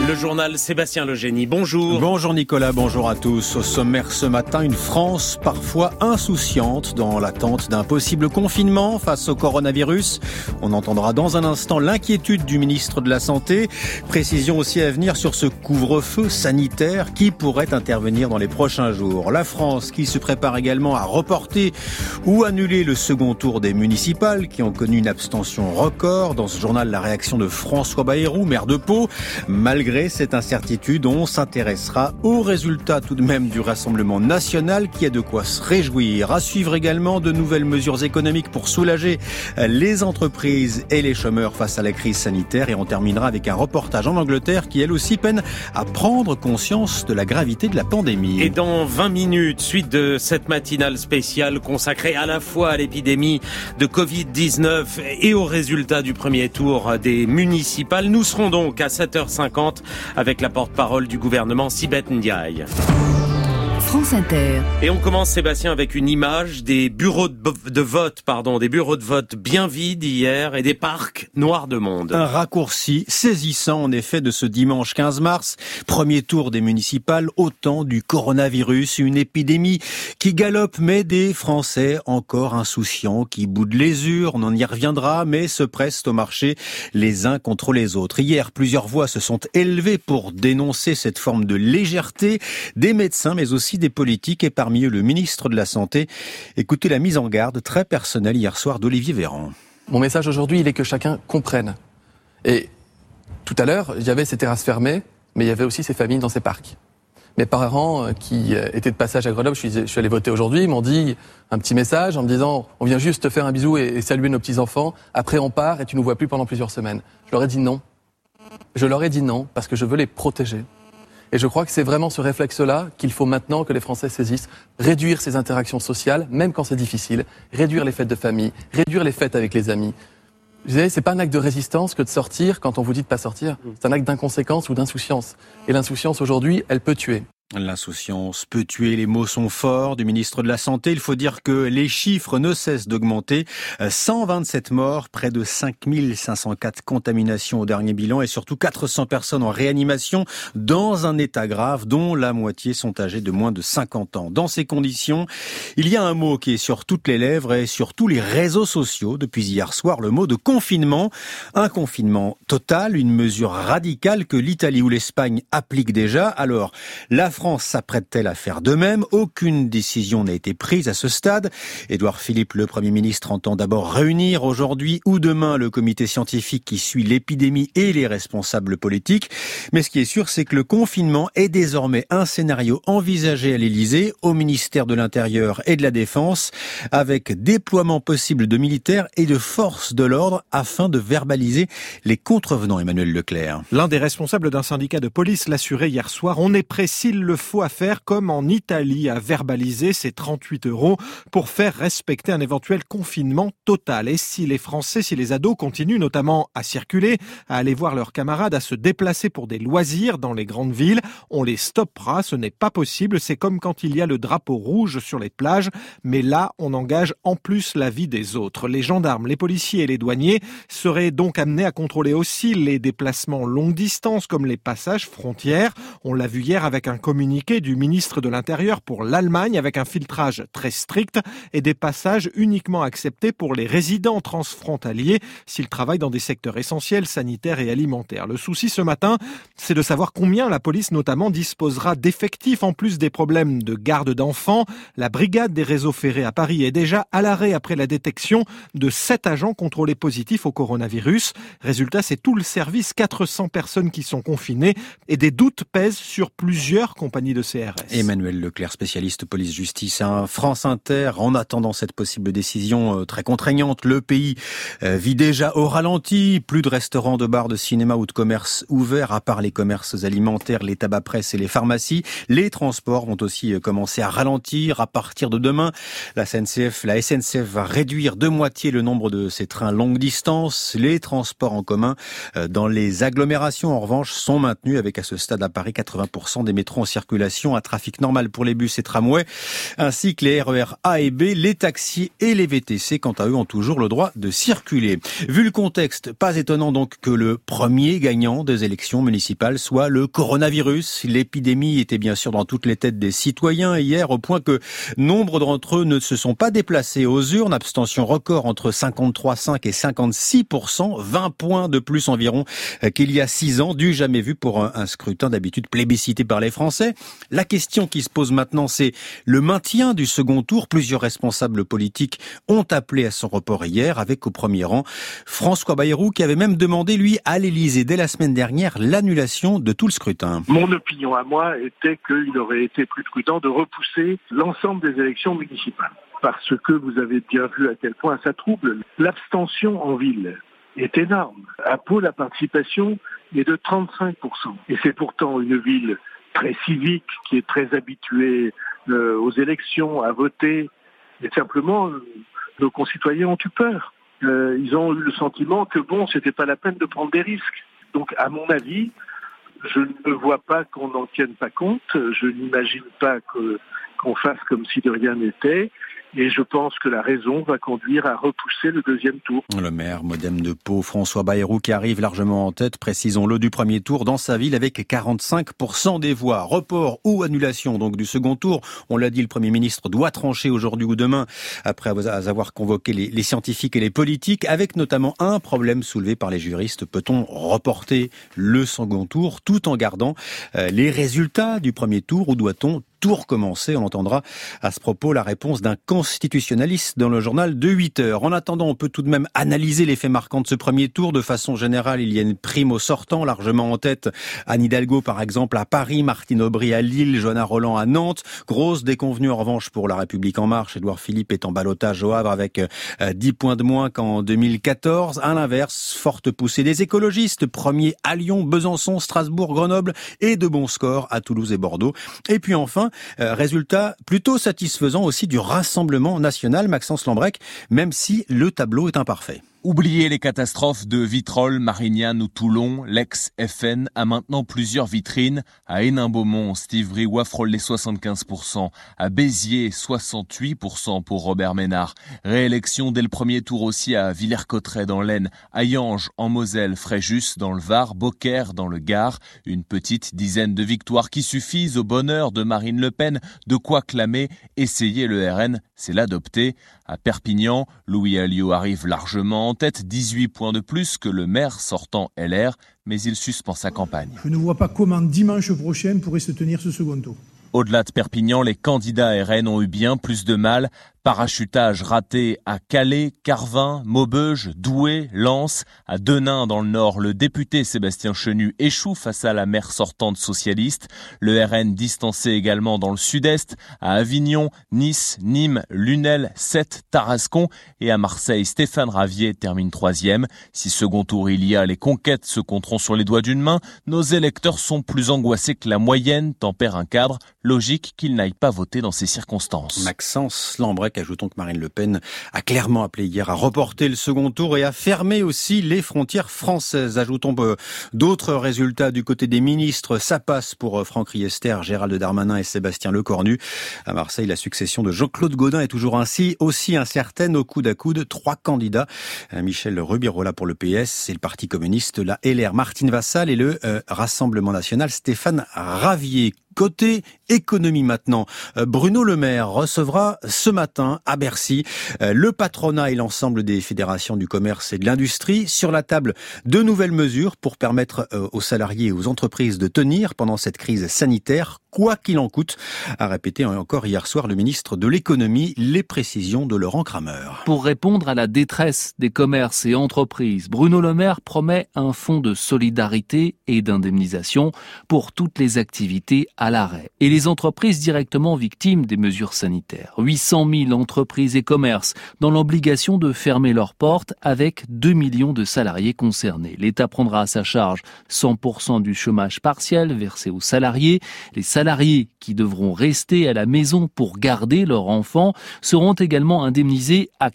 Le journal Sébastien Legénie, bonjour. Bonjour Nicolas, bonjour à tous. Au sommaire ce matin, une France parfois insouciante dans l'attente d'un possible confinement face au coronavirus. On entendra dans un instant l'inquiétude du ministre de la Santé. Précision aussi à venir sur ce couvre-feu sanitaire qui pourrait intervenir dans les prochains jours. La France qui se prépare également à reporter ou annuler le second tour des municipales qui ont connu une abstention record. Dans ce journal, la réaction de François Bayrou, maire de Pau. Malgré cette incertitude, on s'intéressera aux résultats tout de même du Rassemblement national qui a de quoi se réjouir. À suivre également de nouvelles mesures économiques pour soulager les entreprises et les chômeurs face à la crise sanitaire. Et on terminera avec un reportage en Angleterre qui elle aussi peine à prendre conscience de la gravité de la pandémie. Et dans 20 minutes, suite de cette matinale spéciale consacrée à la fois à l'épidémie de Covid-19 et aux résultats du premier tour des municipales, nous serons donc à 7h50 avec la porte-parole du gouvernement Sibeth Ndiaye. France Inter. Et on commence, Sébastien, avec une image des bureaux de vote bien vides hier et des parcs noirs de monde. Un raccourci saisissant en effet de ce dimanche 15 mars, premier tour des municipales, au temps du coronavirus, une épidémie qui galope mais des Français encore insouciants qui boudent les urnes, on y reviendra, mais se pressent au marché les uns contre les autres. Hier, plusieurs voix se sont élevées pour dénoncer cette forme de légèreté des médecins mais aussi des politiques et parmi eux le ministre de la Santé. Écoutez la mise en garde très personnelle hier soir d'Olivier Véran. Mon message aujourd'hui, il est que chacun comprenne. Et tout à l'heure, il y avait ces terrasses fermées, mais il y avait aussi ces familles dans ces parcs. Mes parents qui étaient de passage à Grenoble, je suis allé voter aujourd'hui, m'ont dit un petit message en me disant « On vient juste te faire un bisou et saluer nos petits-enfants, après on part et tu nous vois plus pendant plusieurs semaines ». Je leur ai dit non. Je leur ai dit non parce que je veux les protéger. Et je crois que c'est vraiment ce réflexe-là qu'il faut maintenant que les Français saisissent. Réduire ces interactions sociales, même quand c'est difficile. Réduire les fêtes de famille. Réduire les fêtes avec les amis. Vous savez, c'est pas un acte de résistance que de sortir quand on vous dit de pas sortir. C'est un acte d'inconséquence ou d'insouciance. Et l'insouciance aujourd'hui, elle peut tuer. L'insouciance peut tuer, les mots sont forts du ministre de la Santé. Il faut dire que les chiffres ne cessent d'augmenter. 127 morts, près de 5504 contaminations au dernier bilan et surtout 400 personnes en réanimation dans un état grave dont la moitié sont âgées de moins de 50 ans. Dans ces conditions, il y a un mot qui est sur toutes les lèvres et sur tous les réseaux sociaux depuis hier soir, le mot de confinement. Un confinement total, une mesure radicale que l'Italie ou l'Espagne appliquent déjà. Alors, la France s'apprête-t-elle à faire de même? Aucune décision n'a été prise à ce stade. Édouard Philippe, le Premier ministre, entend d'abord réunir aujourd'hui ou demain le comité scientifique qui suit l'épidémie et les responsables politiques. Mais ce qui est sûr, c'est que le confinement est désormais un scénario envisagé à l'Élysée, au ministère de l'Intérieur et de la Défense, avec déploiement possible de militaires et de forces de l'ordre afin de verbaliser les contrevenants. Emmanuel Leclerc. L'un des responsables d'un syndicat de police l'assurait hier soir. On est prêt s'il le faut à faire comme en Italie, à verbaliser ces 38 € pour faire respecter un éventuel confinement total. Et si les Français, si les ados continuent notamment à circuler, à aller voir leurs camarades, à se déplacer pour des loisirs dans les grandes villes, on les stoppera. Ce n'est pas possible. C'est comme quand il y a le drapeau rouge sur les plages. Mais là, on engage en plus la vie des autres. Les gendarmes, les policiers et les douaniers seraient donc amenés à contrôler aussi les déplacements longue distance comme les passages frontières. On l'a vu hier avec un communiqué du ministre de l'Intérieur pour l'Allemagne avec un filtrage très strict et des passages uniquement acceptés pour les résidents transfrontaliers s'ils travaillent dans des secteurs essentiels, sanitaires et alimentaires. Le souci ce matin, c'est de savoir combien la police notamment disposera d'effectifs en plus des problèmes de garde d'enfants. La brigade des réseaux ferrés à Paris est déjà à l'arrêt après la détection de 7 agents contrôlés positifs au coronavirus. Résultat, c'est tout le service, 400 personnes qui sont confinées et des doutes pèsent sur plusieurs compagnie de CRS. Emmanuel Leclerc, spécialiste police-justice. France Inter, en attendant cette possible décision très contraignante, le pays vit déjà au ralenti. Plus de restaurants, de bars, de cinéma ou de commerces ouverts, à part les commerces alimentaires, les tabac-presse et les pharmacies. Les transports vont aussi commencer à ralentir. À partir de demain, la SNCF va réduire de moitié le nombre de ses trains longue distance. Les transports en commun dans les agglomérations, en revanche, sont maintenus avec à ce stade à Paris 80% des métros en circulation circulation, un trafic normal pour les bus et tramways, ainsi que les RER A et B, les taxis et les VTC, quant à eux, ont toujours le droit de circuler. Vu le contexte, pas étonnant donc que le premier gagnant des élections municipales soit le coronavirus. L'épidémie était bien sûr dans toutes les têtes des citoyens hier, au point que nombre d'entre eux ne se sont pas déplacés aux urnes. Abstention record entre 53,5 et 56%, 20 points de plus environ qu'il y a 6 ans, du jamais vu pour un scrutin d'habitude plébiscité par les Français. La question qui se pose maintenant, c'est le maintien du second tour. Plusieurs responsables politiques ont appelé à son report hier, avec au premier rang François Bayrou, qui avait même demandé, lui, à l'Élysée dès la semaine dernière, l'annulation de tout le scrutin. Mon opinion à moi était qu'il aurait été plus prudent de repousser l'ensemble des élections municipales. Parce que vous avez bien vu à quel point ça trouble. L'abstention en ville est énorme. À Pau, la participation est de 35%. Et c'est pourtant une ville très civique, qui est très habituée aux élections, à voter. Et simplement, nos concitoyens ont eu peur. Ils ont eu le sentiment que c'était pas la peine de prendre des risques. Donc, à mon avis, je ne vois pas qu'on n'en tienne pas compte. Je n'imagine pas qu'on fasse comme si de rien n'était. Et je pense que la raison va conduire à repousser le deuxième tour. Le maire modem de Pau, François Bayrou, qui arrive largement en tête, précisons-le, du premier tour dans sa ville avec 45% des voix. Report ou annulation donc du second tour. On l'a dit, le Premier ministre doit trancher aujourd'hui ou demain, après avoir convoqué les scientifiques et les politiques, avec notamment un problème soulevé par les juristes. Peut-on reporter le second tour tout en gardant les résultats du premier tour, ou doit-on tout recommencer? On entendra à ce propos la réponse d'un constitutionnaliste dans le journal de 8h. En attendant, on peut tout de même analyser les faits marquants de ce premier tour. De façon générale, il y a une prime au sortant, largement en tête. Anne Hidalgo, par exemple, à Paris, Martine Aubry à Lille, Johanna Rolland à Nantes. Grosse déconvenue, en revanche, pour La République En Marche. Édouard Philippe est en ballottage au Havre avec 10 points de moins qu'en 2014. À l'inverse, forte poussée des écologistes. Premier à Lyon, Besançon, Strasbourg, Grenoble, et de bons scores à Toulouse et Bordeaux. Et puis enfin, résultat plutôt satisfaisant aussi du Rassemblement national, Maxence Lambrec, même si le tableau est imparfait. Oubliez les catastrophes de Vitrolles, Marignane ou Toulon, l'ex-FN a maintenant plusieurs vitrines. À Hénin-Beaumont, Steve Briouat frôle les 75%. À Béziers, 68% pour Robert Ménard. Réélection dès le premier tour aussi à Villers-Cotterêts dans l'Aisne, Hayange en Moselle, Fréjus dans le Var, Beaucaire dans le Gard. Une petite dizaine de victoires qui suffisent au bonheur de Marine Le Pen. De quoi clamer, essayer le RN, c'est l'adopter. À Perpignan, Louis Alliot arrive largement en tête, 18 points de plus que le maire sortant LR, mais il suspend sa campagne. Je ne vois pas comment dimanche prochain pourrait se tenir ce second tour. Au-delà de Perpignan, les candidats RN ont eu bien plus de mal. Parachutage raté à Calais, Carvin, Maubeuge, Douai, Lens. À Denain, dans le Nord, le député Sébastien Chenu échoue face à la maire sortante socialiste. Le RN distancé également dans le Sud-Est. À Avignon, Nice, Nîmes, Lunel, Sète, Tarascon. Et à Marseille, Stéphane Ravier termine 3e. Si second tour il y a, les conquêtes se compteront sur les doigts d'une main. Nos électeurs sont plus angoissés que la moyenne, tempère un cadre. Logique qu'ils n'aillent pas voter dans ces circonstances. Maxence Lambrec, ajoutons que Marine Le Pen a clairement appelé hier à reporter le second tour et à fermer aussi les frontières françaises. Ajoutons d'autres résultats du côté des ministres. Ça passe pour Franck Riester, Gérald Darmanin et Sébastien Lecornu. À Marseille, la succession de Jean-Claude Gaudin est toujours aussi incertaine au coude à coude. 3 candidats. Michel Rubirola pour le PS, c'est le Parti communiste, la LR Martine Vassal et le Rassemblement national Stéphane Ravier. Côté économie maintenant, Bruno Le Maire recevra ce matin à Bercy le patronat et l'ensemble des fédérations du commerce et de l'industrie. Sur la table, de nouvelles mesures pour permettre aux salariés et aux entreprises de tenir pendant cette crise sanitaire, quoi qu'il en coûte, a répété encore hier soir le ministre de l'économie. Les précisions de Laurent Kramer. Pour répondre à la détresse des commerces et entreprises, Bruno Le Maire promet un fonds de solidarité et d'indemnisation pour toutes les activités à l'arrêt et les entreprises directement victimes des mesures sanitaires. 800 000 entreprises et commerces dans l'obligation de fermer leurs portes avec 2 millions de salariés concernés. L'État prendra à sa charge 100% du chômage partiel versé aux salariés. Les salariés qui devront rester à la maison pour garder leurs enfants seront également indemnisés à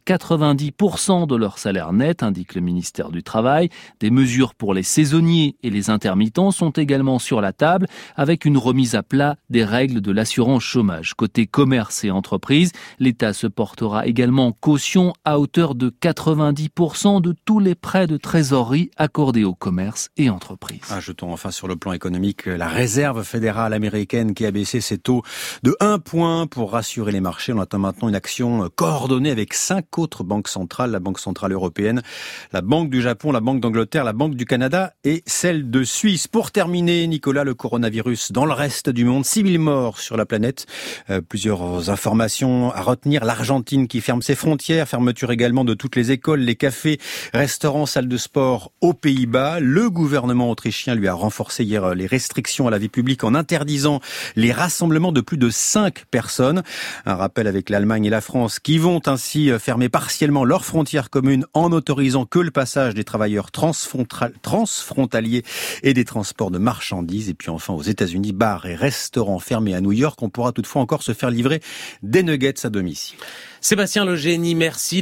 90% de leur salaire net, indique le ministère du Travail. Des mesures pour les saisonniers et les intermittents sont également sur la table avec une remise à à plat des règles de l'assurance chômage. Côté commerce et entreprises, l'État se portera également caution à hauteur de 90% de tous les prêts de trésorerie accordés au commerce et entreprises. Ajoutons enfin sur le plan économique la réserve fédérale américaine qui a baissé ses taux de 1 point pour rassurer les marchés. On attend maintenant une action coordonnée avec 5 autres banques centrales, la Banque centrale européenne, la Banque du Japon, la Banque d'Angleterre, la Banque du Canada et celle de Suisse. Pour terminer, Nicolas, le coronavirus dans le reste du monde, 6000 morts sur la planète. Plusieurs informations à retenir. L'Argentine qui ferme ses frontières, fermeture également de toutes les écoles, les cafés, restaurants, salles de sport aux Pays-Bas. Le gouvernement autrichien lui a renforcé hier les restrictions à la vie publique en interdisant les rassemblements de plus de 5 personnes. Un rappel avec l'Allemagne et la France qui vont ainsi fermer partiellement leurs frontières communes en autorisant que le passage des travailleurs transfrontaliers et des transports de marchandises. Et puis enfin aux États-Unis, bars et restaurants fermés à New York. On pourra toutefois encore se faire livrer des nuggets à domicile. Sébastien Legénie, merci.